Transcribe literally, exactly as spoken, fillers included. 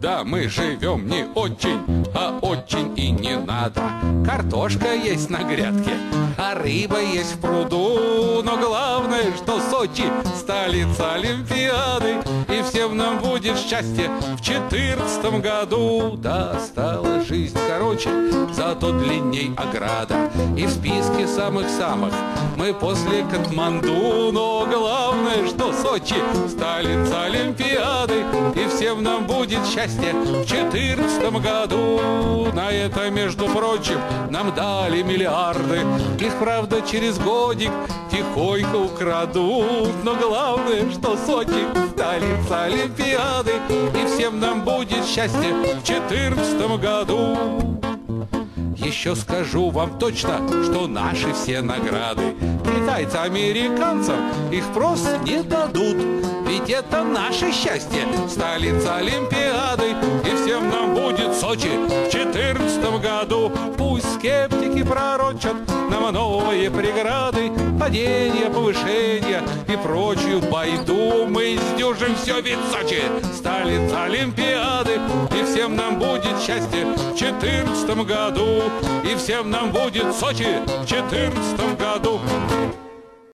Да, мы живем не очень, а очень и не надо. Картошка есть на грядке, а рыба есть в пруду. Но главное, что Сочи — столица Олимпиады, и всем нам будет счастье в четырнадцатом году. Да, стала жизнь короче, зато длинней ограда, и в списке самых-самых мы после Катманду. Но главное, что Сочи — столица Олимпиады, и всем нам будет счастье в четырнадцатом году. На это, между прочим, нам дали миллиарды. Их, правда, через годик тихонько украдут. Но главное, что Сочи — столица Олимпиады, и всем нам будет счастье в четырнадцатом году. Еще скажу вам точно, что наши все награды китайцам, американцам их просто не дадут. Ведь это наше счастье, столица Олимпиады, и всем нам будет Сочи в четырнадцатом году. Пусть скептики пророчат нам новые преграды, падения, повышения и прочую байду. Мы сдюжим все, ведь Сочи — столица Олимпиады, и всем нам будет счастье в четырнадцатом году. И всем нам будет Сочи в четырнадцатом году.